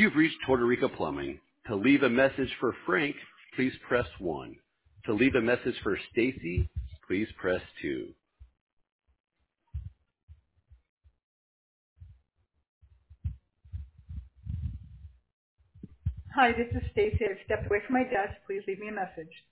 You've reached Puerto Rico Plumbing. To leave a message for Frank, please press 1. To leave a message for Stacy, please press 2. Hi, this is Stacy. I've stepped away from my desk. Please leave me a message.